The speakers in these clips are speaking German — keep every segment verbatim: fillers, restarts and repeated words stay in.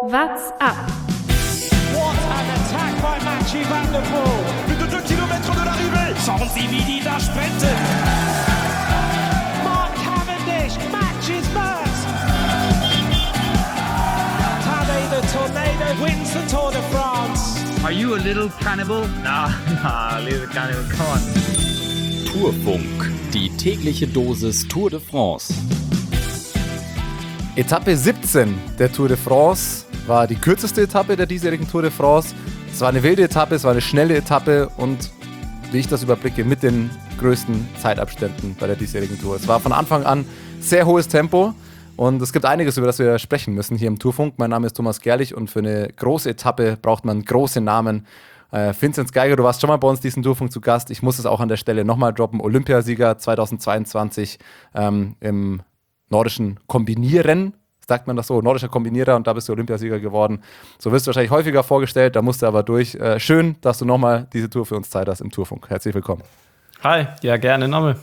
What's up? What an attack by Mathieu van der Poel. Plus de deux kilomètres de l'arrivée. Schauen Sie, wie die da sprinten. Mark Cavendish matches first. Tadej the Tornado wins the Tour de France. Are you a little cannibal? Nah, nah, little cannibal, come on. Tourfunk, die tägliche Dosis Tour de France. Etappe siebzehn der Tour de France war die kürzeste Etappe der diesjährigen Tour de France. Es war eine wilde Etappe, es war eine schnelle Etappe und, wie ich das überblicke, mit den größten Zeitabständen bei der diesjährigen Tour. Es war von Anfang an sehr hohes Tempo und es gibt einiges, über das wir sprechen müssen hier im Tourfunk. Mein Name ist Thomas Gerlich und für eine große Etappe braucht man große Namen. Äh, Vinzenz Geiger, du warst schon mal bei uns diesen Tourfunk zu Gast. Ich muss es auch an der Stelle nochmal droppen. Olympiasieger zweitausendzweiundzwanzig ähm, im nordischen Kombinieren, sagt man das so, nordischer Kombinierer, und da bist du Olympiasieger geworden. So wirst du wahrscheinlich häufiger vorgestellt, da musst du aber durch. Äh, schön, dass du nochmal diese Tour für uns Zeit hast im Tourfunk. Herzlich willkommen. Hi, ja gerne nochmal.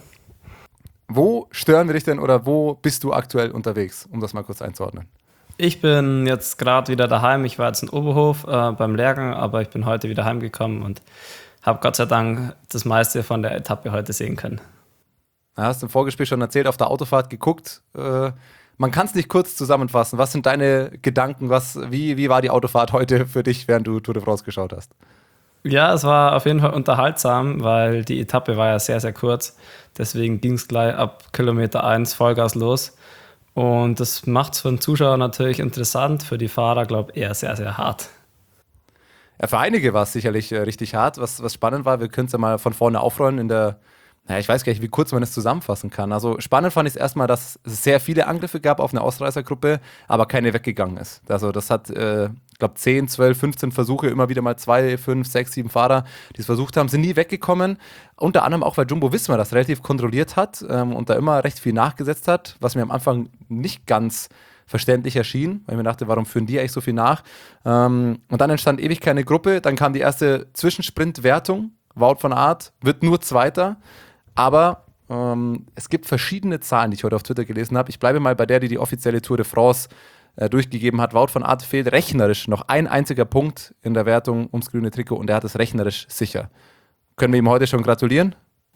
Wo stören wir dich denn oder wo bist du aktuell unterwegs, um das mal kurz einzuordnen? Ich bin jetzt gerade wieder daheim. Ich war jetzt in Oberhof äh, beim Lehrgang, aber ich bin heute wieder heimgekommen und habe Gott sei Dank das meiste von der Etappe heute sehen können. Du hast im Vorgespräch schon erzählt, auf der Autofahrt geguckt. Äh, man kann es nicht kurz zusammenfassen. Was sind deine Gedanken? Was, wie, wie war die Autofahrt heute für dich, während du Tour de France geschaut hast? Ja, es war auf jeden Fall unterhaltsam, weil die Etappe war ja sehr, sehr kurz. Deswegen ging es gleich ab Kilometer eins Vollgas los. Und das macht es für den Zuschauer natürlich interessant, für die Fahrer, glaube ich, eher sehr, sehr hart. Ja, für einige war es sicherlich äh, richtig hart. Was, was spannend war, wir können es ja mal von vorne aufrollen in der. Naja, ich weiß gar nicht, wie kurz man das zusammenfassen kann. Also spannend fand ich es erstmal, dass es sehr viele Angriffe gab auf eine Ausreißergruppe, aber keine weggegangen ist. Also das hat, äh, ich glaube, zehn, zwölf, fünfzehn Versuche, immer wieder mal zwei, fünf, sechs, sieben Fahrer, die es versucht haben, sind nie weggekommen. Unter anderem auch, weil Jumbo-Visma das relativ kontrolliert hat ähm, und da immer recht viel nachgesetzt hat, was mir am Anfang nicht ganz verständlich erschien, weil ich mir dachte, warum führen die eigentlich so viel nach? Ähm, und dann entstand ewig keine Gruppe, dann kam die erste Zwischensprint-Wertung, Wout van Aert wird nur Zweiter. Aber ähm, es gibt verschiedene Zahlen, die ich heute auf Twitter gelesen habe. Ich bleibe mal bei der, die die offizielle Tour de France äh, durchgegeben hat. Wout van Aert fehlt rechnerisch noch ein einziger Punkt in der Wertung ums grüne Trikot und er hat es rechnerisch sicher. Können wir ihm heute schon gratulieren?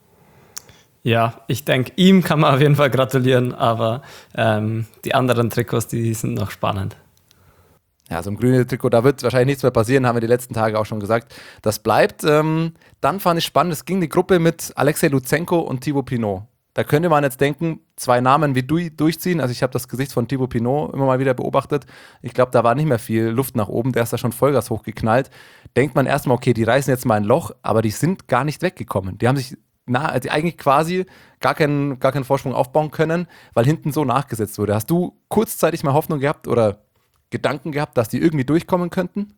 Ja, ich denke, ihm kann man auf jeden Fall gratulieren, aber ähm, die anderen Trikots, die sind noch spannend. Ja, so ein grünes Trikot, da wird wahrscheinlich nichts mehr passieren, haben wir die letzten Tage auch schon gesagt. Das bleibt. Ähm, dann fand ich spannend, es ging die Gruppe mit Alexei Lutsenko und Thibaut Pinot. Da könnte man jetzt denken, zwei Namen wie du durchziehen. Also ich habe das Gesicht von Thibaut Pinot immer mal wieder beobachtet. Ich glaube, da war nicht mehr viel Luft nach oben. Der ist da schon Vollgas hochgeknallt. Denkt man erstmal, okay, die reißen jetzt mal ein Loch, aber die sind gar nicht weggekommen. Die haben sich na, also eigentlich quasi gar keinen, gar keinen Vorsprung aufbauen können, weil hinten so nachgesetzt wurde. Hast du kurzzeitig mal Hoffnung gehabt oder Gedanken gehabt, dass die irgendwie durchkommen könnten?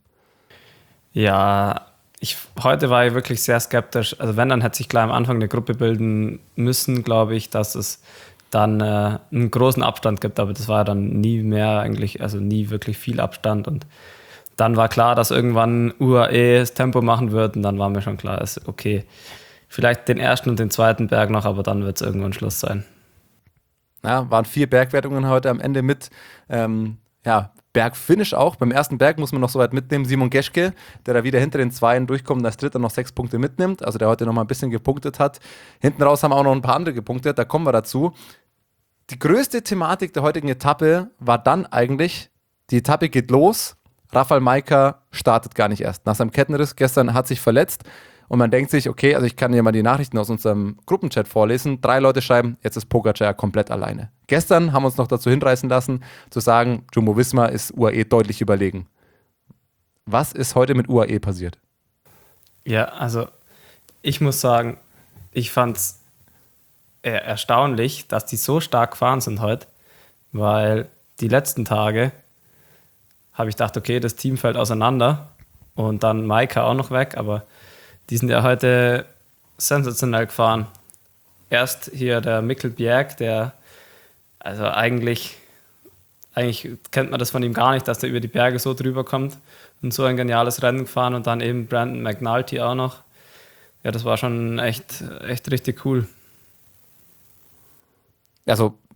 Ja, ich, heute war ich wirklich sehr skeptisch. Also wenn, dann hätte sich gleich am Anfang eine Gruppe bilden müssen, glaube ich, dass es dann äh, einen großen Abstand gibt. Aber das war dann nie mehr eigentlich, also nie wirklich viel Abstand. Und dann war klar, dass irgendwann U A E das Tempo machen wird. Und dann war mir schon klar, ist okay, vielleicht den ersten und den zweiten Berg noch, aber dann wird es irgendwann Schluss sein. Ja, waren vier Bergwertungen heute am Ende mit, ähm, ja, Bergfinish auch. Beim ersten Berg muss man noch so weit mitnehmen. Simon Geschke, der da wieder hinter den Zweien durchkommt und als Dritter noch sechs Punkte mitnimmt. Also der heute noch mal ein bisschen gepunktet hat. Hinten raus haben auch noch ein paar andere gepunktet. Da kommen wir dazu. Die größte Thematik der heutigen Etappe war dann eigentlich, die Etappe geht los. Rafał Majka startet gar nicht erst. Nach seinem Kettenriss gestern hat sich verletzt. Und man denkt sich, okay, also ich kann hier mal die Nachrichten aus unserem Gruppenchat vorlesen. Drei Leute schreiben, jetzt ist Pogačar komplett alleine. Gestern haben wir uns noch dazu hinreißen lassen, zu sagen, Jumbo-Visma ist U A E deutlich überlegen. Was ist heute mit U A E passiert? Ja, also ich muss sagen, ich fand es erstaunlich, dass die so stark gefahren sind heute, weil die letzten Tage habe ich gedacht, okay, das Team fällt auseinander und dann Majka auch noch weg, aber die sind ja heute sensationell gefahren. Erst hier der Mikkel Bjerg, der, also eigentlich, eigentlich kennt man das von ihm gar nicht, dass der über die Berge so drüber kommt und so ein geniales Rennen gefahren und dann eben Brandon McNulty auch noch. Ja, das war schon echt, echt richtig cool. Also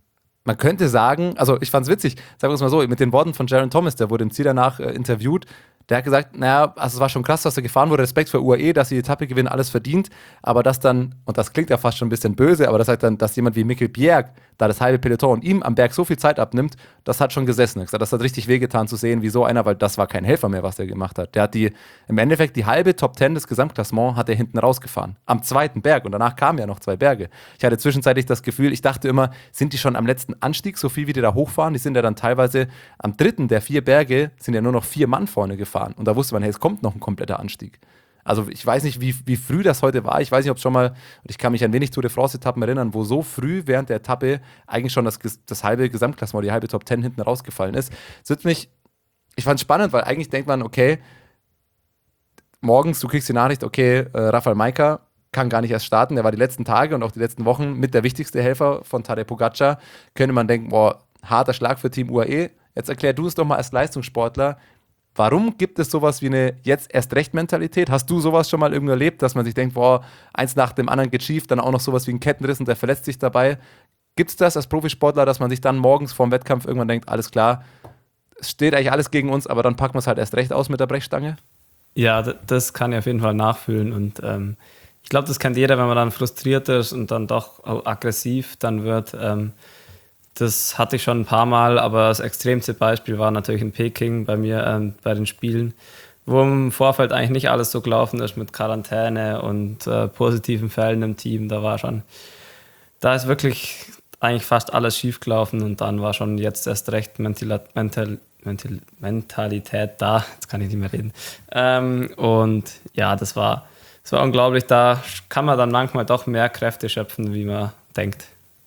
man könnte sagen, also ich fand es witzig, sagen wir es mal so, mit den Worten von Geraint Thomas, der wurde im Ziel danach äh, interviewt, der hat gesagt, naja, also es war schon krass, dass er gefahren wurde, Respekt für U A E, dass sie die Etappe gewinnen, alles verdient, aber dass dann, und das klingt ja fast schon ein bisschen böse, aber das sagt dann, dass jemand wie Mikkel Bjerg da das halbe Peloton und ihm am Berg so viel Zeit abnimmt, das hat schon gesessen. Das hat richtig wehgetan zu sehen, wie so einer, weil das war kein Helfer mehr, was der gemacht hat. Der hat die, im Endeffekt die halbe Top Ten des Gesamtklassements hat er hinten rausgefahren. Am zweiten Berg und danach kamen ja noch zwei Berge. Ich hatte zwischenzeitlich das Gefühl, ich dachte immer, sind die schon am letzten Anstieg, so viel wie die da hochfahren? Die sind ja dann teilweise am dritten der vier Berge, sind ja nur noch vier Mann vorne gefahren. Und da wusste man, hey, es kommt noch ein kompletter Anstieg. Also ich weiß nicht, wie, wie früh das heute war. Ich weiß nicht, ob es schon mal, und ich kann mich ein wenig Tour de France-Etappen erinnern, wo so früh während der Etappe eigentlich schon das, das halbe Gesamtklassement, die halbe Top Ten hinten rausgefallen ist. Das wird mich, ich fand es spannend, weil eigentlich denkt man, okay, morgens, du kriegst die Nachricht, okay, äh, Rafał Majka kann gar nicht erst starten. Der war die letzten Tage und auch die letzten Wochen mit der wichtigste Helfer von Tadej Pogačar. Könnte man denken, boah, harter Schlag für Team U A E. Jetzt erklär du es doch mal als Leistungssportler. Warum gibt es sowas wie eine Jetzt-erst-recht-Mentalität? Hast du sowas schon mal irgendwo erlebt, dass man sich denkt, boah, eins nach dem anderen geht schief, dann auch noch sowas wie ein Kettenriss und der verletzt sich dabei? Gibt es das als Profisportler, dass man sich dann morgens vorm Wettkampf irgendwann denkt, alles klar, es steht eigentlich alles gegen uns, aber dann packen wir es halt erst recht aus mit der Brechstange? Ja, d- das kann ich auf jeden Fall nachfühlen und ähm, ich glaube, das kennt jeder, wenn man dann frustriert ist und dann doch aggressiv dann wird. Ähm, Das hatte ich schon ein paar Mal, aber das extremste Beispiel war natürlich in Peking bei mir ähm, bei den Spielen, wo im Vorfeld eigentlich nicht alles so gelaufen ist mit Quarantäne und äh, positiven Fällen im Team. Da war schon, da ist wirklich eigentlich fast alles schief gelaufen und dann war schon jetzt erst recht Mental, Mental, Mental, Mentalität da. Jetzt kann ich nicht mehr reden. Ähm, und ja, das war, das war unglaublich. Da kann man dann manchmal doch mehr Kräfte schöpfen, wie man denkt.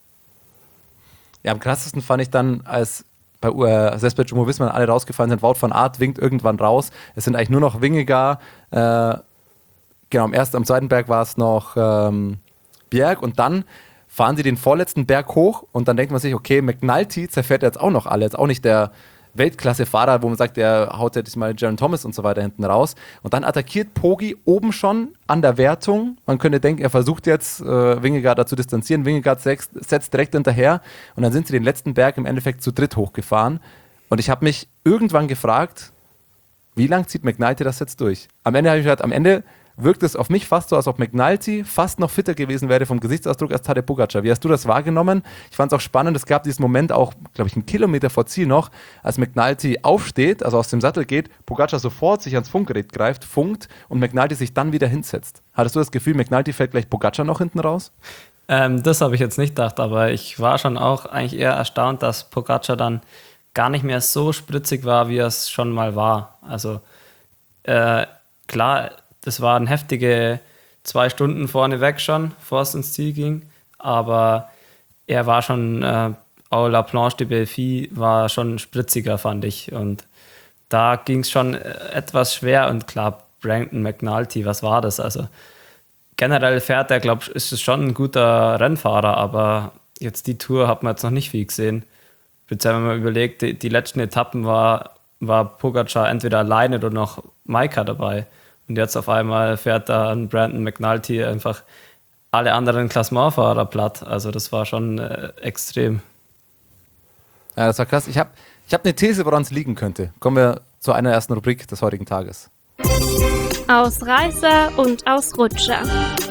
Ja, am krassesten fand ich dann, als bei äh, selbst bei Jumbo-Visma alle rausgefallen sind, Wout van Aert winkt irgendwann raus. Es sind eigentlich nur noch Vingegaard. Äh, genau, am ersten, am zweiten Berg war es noch ähm, Bjerg und dann fahren sie den vorletzten Berg hoch und dann denkt man sich, okay, McNulty zerfährt jetzt auch noch alle. Jetzt auch nicht der Weltklasse-Fahrer, wo man sagt, der haut jetzt mal Geraint Thomas und so weiter hinten raus. Und dann attackiert Pogi oben schon an der Wertung. Man könnte denken, er versucht jetzt, äh, Vingegaard da zu distanzieren. Vingegaard setzt, setzt direkt hinterher und dann sind sie den letzten Berg im Endeffekt zu dritt hochgefahren. Und ich habe mich irgendwann gefragt, wie lang zieht McNulty das jetzt durch? Am Ende habe ich gesagt, am Ende wirkt es auf mich fast so, als ob McNulty fast noch fitter gewesen wäre vom Gesichtsausdruck als Tadej Pogačar. Wie hast du das wahrgenommen? Ich fand es auch spannend, es gab diesen Moment auch, glaube ich, einen Kilometer vor Ziel noch, als McNulty aufsteht, also aus dem Sattel geht, Pogačar sofort sich ans Funkgerät greift, funkt und McNulty sich dann wieder hinsetzt. Hattest du das Gefühl, McNulty fällt gleich Pogačar noch hinten raus? Ähm, das habe ich jetzt nicht gedacht, aber ich war schon auch eigentlich eher erstaunt, dass Pogačar dann gar nicht mehr so spritzig war, wie er es schon mal war. Also äh, klar, das waren heftige zwei Stunden vorne weg schon, bevor es ins Ziel ging. Aber er war schon, äh, au la planche de Belfi war schon spritziger, fand ich. Und da ging es schon etwas schwer. Und klar, Brandon McNulty, was war das? Also generell fährt er, glaube ich, ist es schon ein guter Rennfahrer. Aber jetzt die Tour hat man jetzt noch nicht viel gesehen. Speziell, wenn man überlegt, die, die letzten Etappen war, war Pogačar entweder alleine oder noch Majka dabei. Und jetzt auf einmal fährt da ein Brandon McNulty einfach alle anderen Klassementfahrer platt. Also das war schon äh, extrem. Ja, das war krass. Ich habe ich hab eine These, woran es liegen könnte. Kommen wir zu einer ersten Rubrik des heutigen Tages. Ausreißer und Ausrutscher.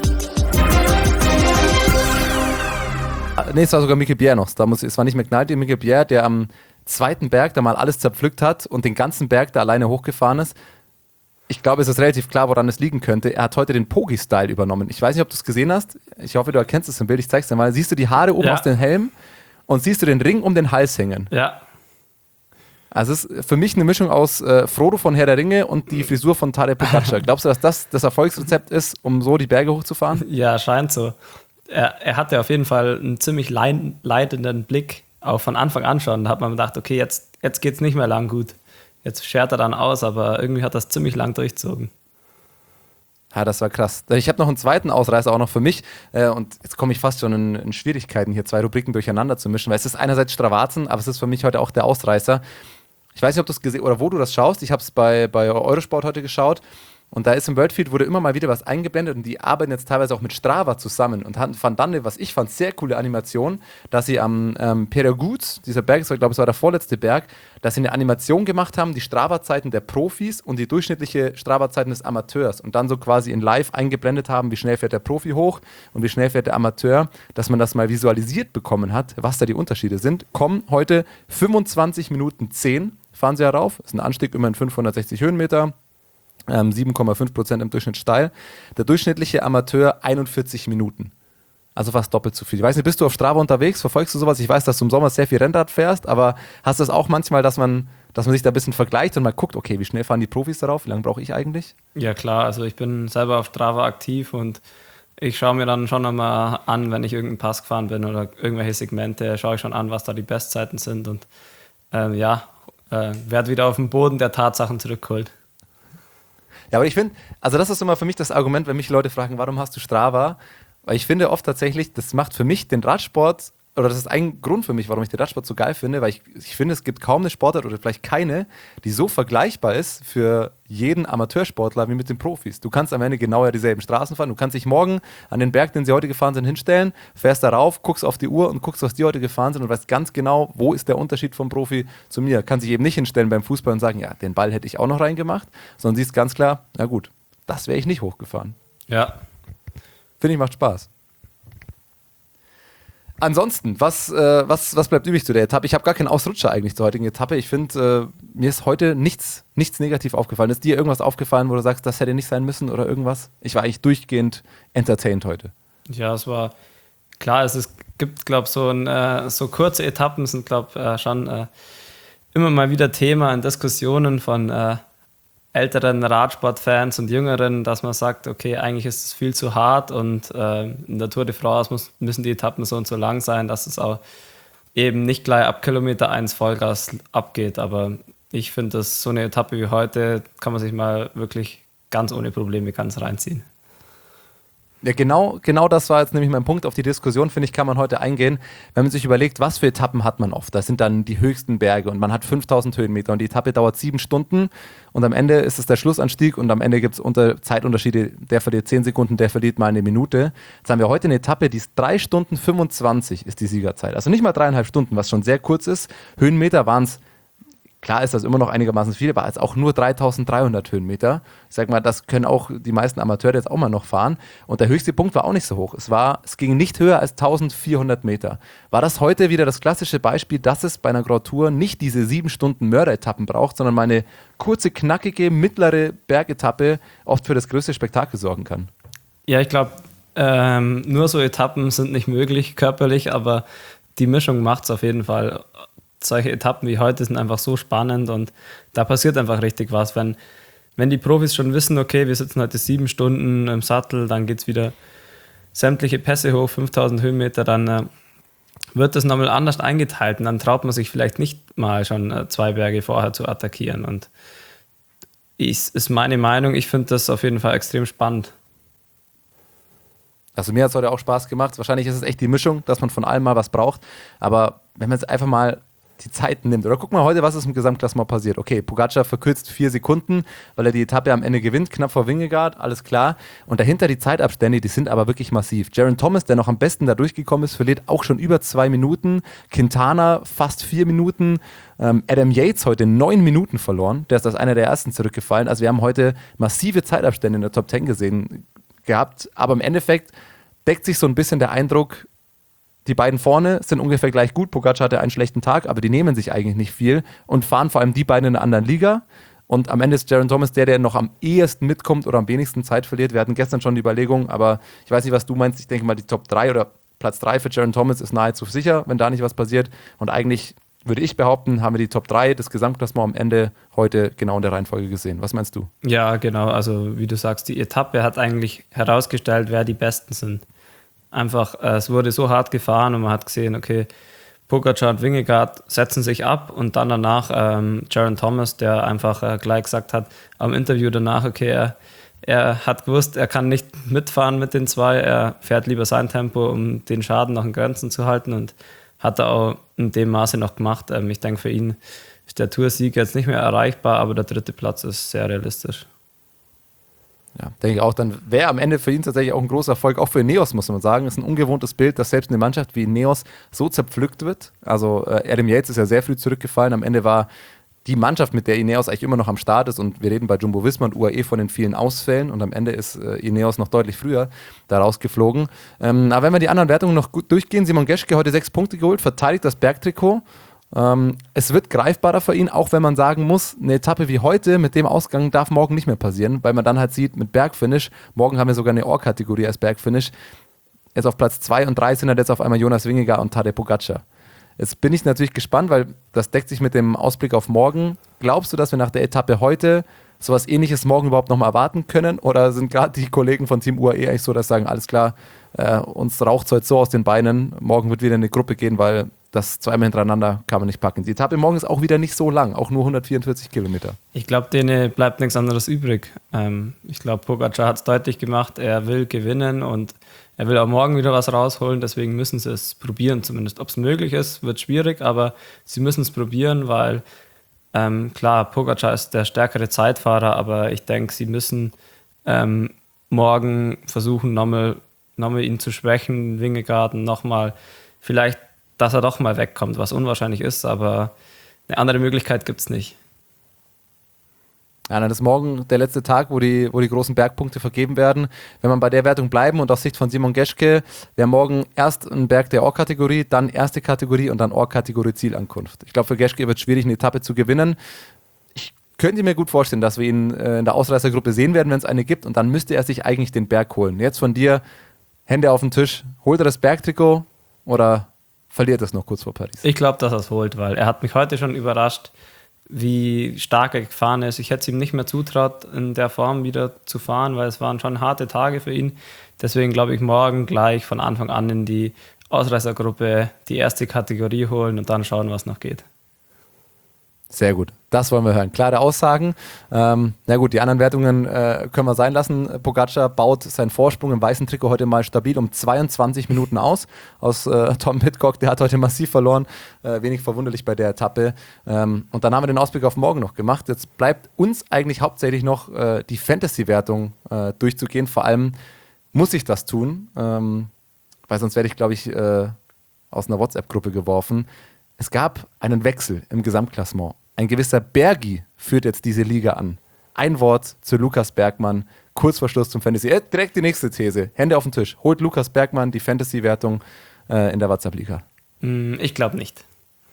Nee, es war sogar Mikkel Bjerg noch. Da muss, es war nicht McNulty, Mikkel Bjerg, der am zweiten Berg da mal alles zerpflückt hat und den ganzen Berg da alleine hochgefahren ist. Ich glaube, es ist relativ klar, woran es liegen könnte. Er hat heute den Pogi-Style übernommen. Ich weiß nicht, ob du es gesehen hast. Ich hoffe, du erkennst es im Bild. Ich zeig's dir mal. Siehst du die Haare oben Ja. aus dem Helm und siehst du den Ring um den Hals hängen. Ja, Also es ist für mich eine Mischung aus äh, Frodo von Herr der Ringe und die Frisur von Tadej Pogačar. Glaubst du, dass das das Erfolgsrezept ist, um so die Berge hochzufahren? ja, scheint so. Er, er hatte auf jeden Fall einen ziemlich leid, leidenden Blick, auch von Anfang an schon. Da hat man gedacht, okay, jetzt, jetzt geht es nicht mehr lang gut. Jetzt schert er dann aus, aber irgendwie hat das ziemlich lang durchzogen. Ja, das war krass. Ich habe noch einen zweiten Ausreißer auch noch für mich. Äh, und jetzt komme ich fast schon in, in Schwierigkeiten, hier zwei Rubriken durcheinander zu mischen, weil es ist einerseits Stravazen, aber es ist für mich heute auch der Ausreißer. Ich weiß nicht, ob du es gesehen oder wo du das schaust. Ich habe es bei, bei Eurosport heute geschaut. Und da ist im Worldfeed, wurde immer mal wieder was eingeblendet und die arbeiten jetzt teilweise auch mit Strava zusammen und hatten, fand dann eine, was ich fand, sehr coole Animation, dass sie am ähm, Peragut, dieser Berg, ich glaube, es war der vorletzte Berg, dass sie eine Animation gemacht haben, die Strava-Zeiten der Profis und die durchschnittliche Strava-Zeiten des Amateurs und dann so quasi in live eingeblendet haben, wie schnell fährt der Profi hoch und wie schnell fährt der Amateur, dass man das mal visualisiert bekommen hat, was da die Unterschiede sind. Kommen heute fünfundzwanzig Minuten zehn, fahren sie herauf, das ist ein Anstieg immerhin fünfhundertsechzig Höhenmeter, ähm, sieben Komma fünf Prozent im Durchschnitt steil. Der durchschnittliche Amateur einundvierzig Minuten. Also fast doppelt so viel. Ich weiß nicht, bist du auf Strava unterwegs? Verfolgst du sowas? Ich weiß, dass du im Sommer sehr viel Rennrad fährst, aber hast du das auch manchmal, dass man, dass man sich da ein bisschen vergleicht und mal guckt, okay, wie schnell fahren die Profis darauf? Wie lange brauche ich eigentlich? Ja klar, also ich bin selber auf Strava aktiv und ich schaue mir dann schon einmal an, wenn ich irgendeinen Pass gefahren bin oder irgendwelche Segmente, schaue ich schon an, was da die Bestzeiten sind und ähm, ja, äh, werde wieder auf den Boden der Tatsachen zurückgeholt. Ja, aber ich finde, also das ist immer für mich das Argument, wenn mich Leute fragen, warum hast du Strava? Weil ich finde oft tatsächlich, das macht für mich den Radsport, oder das ist ein Grund für mich, warum ich den Radsport so geil finde, weil ich, ich finde, es gibt kaum eine Sportart oder vielleicht keine, die so vergleichbar ist für jeden Amateursportler wie mit den Profis. Du kannst am Ende genau ja dieselben Straßen fahren, du kannst dich morgen an den Berg, den sie heute gefahren sind, hinstellen, fährst darauf, guckst auf die Uhr und guckst, was die heute gefahren sind und weißt ganz genau, wo ist der Unterschied vom Profi zu mir. Kann sich eben nicht hinstellen beim Fußball und sagen, ja, den Ball hätte ich auch noch reingemacht, sondern siehst ganz klar, na gut, das wäre ich nicht hochgefahren. Ja. Finde ich, macht Spaß. Ansonsten, was, äh, was, was bleibt übrig zu der Etappe? Ich habe gar keinen Ausrutscher eigentlich zur heutigen Etappe. Ich finde, äh, mir ist heute nichts, nichts negativ aufgefallen. Ist dir irgendwas aufgefallen, wo du sagst, das hätte nicht sein müssen oder irgendwas? Ich war eigentlich durchgehend entertained heute. Ja, es war klar, es ist, gibt, glaube ich, so, ein, äh, so kurze Etappen sind, glaube ich, äh, schon äh, immer mal wieder Thema in Diskussionen von äh, älteren Radsportfans und Jüngeren, dass man sagt, okay, eigentlich ist es viel zu hart und äh, in der Tour de France muss, müssen die Etappen so und so lang sein, dass es auch eben nicht gleich ab Kilometer eins Vollgas abgeht. Aber ich finde, dass so eine Etappe wie heute kann man sich mal wirklich ganz ohne Probleme ganz reinziehen. Ja, genau, genau das war jetzt nämlich mein Punkt. Auf die Diskussion, finde ich, kann man heute eingehen, wenn man sich überlegt, was für Etappen hat man oft. Das sind dann die höchsten Berge und man hat fünftausend Höhenmeter und die Etappe dauert sieben Stunden und am Ende ist es der Schlussanstieg und am Ende gibt es unter Zeitunterschiede, der verliert zehn Sekunden, der verliert mal eine Minute. Jetzt haben wir heute eine Etappe, die ist drei Stunden fünfundzwanzig ist die Siegerzeit. Also nicht mal dreieinhalb Stunden, was schon sehr kurz ist. Höhenmeter waren es, klar ist das immer noch einigermaßen viel, aber jetzt auch nur dreitausenddreihundert Höhenmeter. Ich sag mal, das können auch die meisten Amateure jetzt auch mal noch fahren. Und der höchste Punkt war auch nicht so hoch. Es war, es ging nicht höher als eintausendvierhundert Meter. War das heute wieder das klassische Beispiel, dass es bei einer Grand Tour nicht diese sieben Stunden Mörderetappen braucht, sondern mal eine kurze, knackige, mittlere Bergetappe oft für das größte Spektakel sorgen kann? Ja, ich glaube, ähm, nur so Etappen sind nicht möglich körperlich, aber die Mischung macht es auf jeden Fall. Solche Etappen wie heute sind einfach so spannend und da passiert einfach richtig was. Wenn, wenn die Profis schon wissen, okay, wir sitzen heute sieben Stunden im Sattel, dann geht es wieder sämtliche Pässe hoch, fünftausend Höhenmeter, dann äh, wird das nochmal anders eingeteilt und dann traut man sich vielleicht nicht mal schon äh, zwei Berge vorher zu attackieren. Und ist, ist meine Meinung, ich finde das auf jeden Fall extrem spannend. Also mir hat es heute auch Spaß gemacht. Wahrscheinlich ist es echt die Mischung, dass man von allem mal was braucht. Aber wenn man jetzt einfach mal die Zeit nimmt. Oder guck mal heute, was ist im Gesamtklassement passiert. Okay, Pogacar verkürzt vier Sekunden, weil er die Etappe am Ende gewinnt, knapp vor Vingegaard, alles klar. Und dahinter die Zeitabstände, die sind aber wirklich massiv. Geraint Thomas, der noch am besten da durchgekommen ist, verliert auch schon über zwei Minuten. Quintana fast vier Minuten. Ähm, Adam Yates heute neun Minuten verloren. Der ist als einer der ersten zurückgefallen. Also wir haben heute massive Zeitabstände in der Top Ten gesehen gehabt. Aber im Endeffekt deckt sich so ein bisschen der Eindruck, die beiden vorne sind ungefähr gleich gut. Pogacar hatte einen schlechten Tag, aber die nehmen sich eigentlich nicht viel und fahren vor allem die beiden in einer anderen Liga. Und am Ende ist Geraint Thomas der, der noch am ehesten mitkommt oder am wenigsten Zeit verliert. Wir hatten gestern schon die Überlegung, aber ich weiß nicht, was du meinst. Ich denke mal, die Top drei oder Platz drei für Geraint Thomas ist nahezu sicher, wenn da nicht was passiert. Und eigentlich würde ich behaupten, haben wir die Top drei des Gesamtklassement am Ende heute genau in der Reihenfolge gesehen. Was meinst du? Ja, genau. Also wie du sagst, die Etappe hat eigentlich herausgestellt, wer die Besten sind. Einfach, äh, es wurde so hart gefahren und man hat gesehen, okay, Pogacar und Vingegaard setzen sich ab und dann danach ähm, Geraint Thomas, der einfach äh, gleich gesagt hat, am Interview danach, okay, er, er hat gewusst, er kann nicht mitfahren mit den zwei, er fährt lieber sein Tempo, um den Schaden noch in Grenzen zu halten und hat er auch in dem Maße noch gemacht. Ähm, ich denke, für ihn ist der Toursieg jetzt nicht mehr erreichbar, aber der dritte Platz ist sehr realistisch. Ja, denke ich auch. Dann wäre am Ende für ihn tatsächlich auch ein großer Erfolg, auch für Ineos, muss man sagen. Es ist ein ungewohntes Bild, dass selbst eine Mannschaft wie Ineos so zerpflückt wird. Also äh, Adam Yates ist ja sehr früh zurückgefallen. Am Ende war die Mannschaft, mit der Ineos eigentlich immer noch am Start ist, und wir reden bei Jumbo-Visma und U A E von den vielen Ausfällen, und am Ende ist äh, Ineos noch deutlich früher da rausgeflogen. Ähm, aber wenn wir die anderen Wertungen noch gut durchgehen, Simon Geschke heute sechs Punkte geholt, verteidigt das Bergtrikot. Ähm, es wird greifbarer für ihn, auch wenn man sagen muss, eine Etappe wie heute mit dem Ausgang darf morgen nicht mehr passieren, weil man dann halt sieht, mit Bergfinish, morgen haben wir sogar eine Or-Kategorie als Bergfinish, jetzt auf Platz zwei und drei sind halt jetzt auf einmal Jonas Vingegaard und Tadej Pogacar. Jetzt bin ich natürlich gespannt, weil das deckt sich mit dem Ausblick auf morgen. Glaubst du, dass wir nach der Etappe heute sowas Ähnliches morgen überhaupt nochmal erwarten können? Oder sind gerade die Kollegen von Team U A E eigentlich so, dass sie sagen, alles klar, äh, uns raucht es heute so aus den Beinen, morgen wird wieder eine Gruppe gehen, weil das zweimal hintereinander kann man nicht packen. Die Etappe morgen ist auch wieder nicht so lang, auch nur hundertvierundvierzig Kilometer. Ich glaube, denen bleibt nichts anderes übrig. Ähm, ich glaube, Pogacar hat es deutlich gemacht, er will gewinnen und er will auch morgen wieder was rausholen, deswegen müssen sie es probieren zumindest. Ob es möglich ist, wird schwierig, aber sie müssen es probieren, weil ähm, klar, Pogacar ist der stärkere Zeitfahrer, aber ich denke, sie müssen ähm, morgen versuchen, nochmal nochmal ihn zu schwächen, Vingegaard nochmal, vielleicht, dass er doch mal wegkommt, was unwahrscheinlich ist, aber eine andere Möglichkeit gibt es nicht. Ja, dann ist morgen der letzte Tag, wo die, wo die großen Bergpunkte vergeben werden. Wenn man bei der Wertung bleiben und aus Sicht von Simon Geschke, wäre morgen erst ein Berg der Or-Kategorie, dann erste Kategorie und dann Or-Kategorie Zielankunft. Ich glaube, für Geschke wird es schwierig, eine Etappe zu gewinnen. Ich könnte mir gut vorstellen, dass wir ihn äh, in der Ausreißergruppe sehen werden, wenn es eine gibt, und dann müsste er sich eigentlich den Berg holen. Jetzt von dir, Hände auf den Tisch, holt er das Bergtrikot oder verliert es noch kurz vor Paris? Ich glaube, dass er es holt, weil er hat mich heute schon überrascht, wie stark er gefahren ist. Ich hätte es ihm nicht mehr zutraut, in der Form wieder zu fahren, weil es waren schon harte Tage für ihn. Deswegen glaube ich, morgen gleich von Anfang an in die Ausreißergruppe die erste Kategorie holen und dann schauen, was noch geht. Sehr gut, das wollen wir hören. Klare Aussagen. Ähm, na gut, die anderen Wertungen äh, können wir sein lassen. Pogacar baut seinen Vorsprung im weißen Trikot heute mal stabil um zweiundzwanzig Minuten aus. Aus äh, Tom Pidcock, der hat heute massiv verloren. Äh, wenig verwunderlich bei der Etappe. Ähm, und dann haben wir den Ausblick auf morgen noch gemacht. Jetzt bleibt uns eigentlich hauptsächlich noch äh, die Fantasy-Wertung äh, durchzugehen. Vor allem muss ich das tun, ähm, weil sonst werde ich, glaube ich, äh, aus einer WhatsApp-Gruppe geworfen. Es gab einen Wechsel im Gesamtklassement. Ein gewisser Bergi führt jetzt diese Liga an. Ein Wort zu Lukas Bergmann, kurz vor Schluss zum Fantasy. Äh, direkt die nächste These. Hände auf den Tisch. Holt Lukas Bergmann die Fantasy-Wertung äh, in der WhatsApp-Liga? Mm, ich glaube nicht.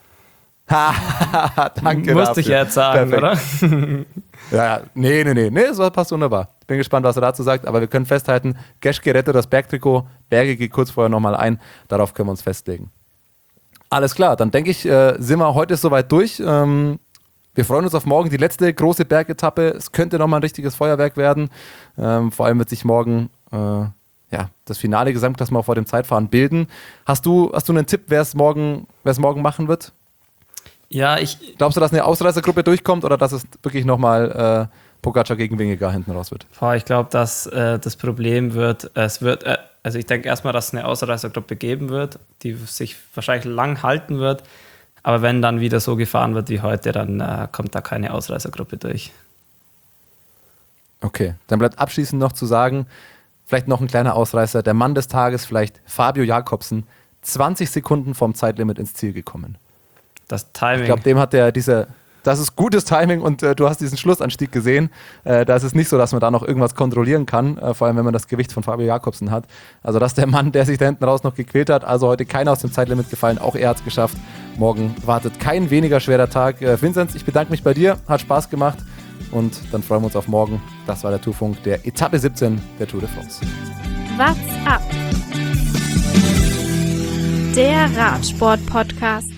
Danke. Musste dafür. ich ja jetzt sagen, Perfekt. oder? Ja, nee, nee, nee. Nee, das passt wunderbar. Ich bin gespannt, was er dazu sagt. Aber wir können festhalten, Geschke rettet das Bergtrikot. Berge geht kurz vorher nochmal ein. Darauf können wir uns festlegen. Alles klar, dann denke ich, äh, sind wir heute soweit durch. Ähm, wir freuen uns auf morgen, die letzte große Bergetappe. Es könnte nochmal ein richtiges Feuerwerk werden. Ähm, vor allem wird sich morgen äh, ja, das finale Gesamtklassement vor dem Zeitfahren bilden. Hast du, hast du einen Tipp, wer es morgen, wer es morgen machen wird? Ja, ich... Glaubst du, dass eine Ausreißergruppe durchkommt oder dass es wirklich nochmal äh, Pogacar gegen Vingegaard hinten raus wird? Boah, ich glaube, dass äh, das Problem wird, es wird... Äh, Also ich denke erstmal, dass es eine Ausreißergruppe geben wird, die sich wahrscheinlich lang halten wird. Aber wenn dann wieder so gefahren wird wie heute, dann äh, kommt da keine Ausreißergruppe durch. Okay, dann bleibt abschließend noch zu sagen, vielleicht noch ein kleiner Ausreißer, der Mann des Tages, vielleicht Fabio Jakobsen, zwanzig Sekunden vom Zeitlimit ins Ziel gekommen. Das Timing. Ich glaube, dem hat der diese... Das ist gutes Timing und äh, du hast diesen Schlussanstieg gesehen. Äh, da ist es nicht so, dass man da noch irgendwas kontrollieren kann, äh, vor allem wenn man das Gewicht von Fabio Jakobsen hat. Also das ist der Mann, der sich da hinten raus noch gequält hat. Also heute keiner aus dem Zeitlimit gefallen, auch er hat es geschafft. Morgen wartet kein weniger schwerer Tag. Äh, Vinzenz, ich bedanke mich bei dir, hat Spaß gemacht und dann freuen wir uns auf morgen. Das war der Tourfunk der Etappe siebzehn der Tour de France. What's up? Der Radsport-Podcast.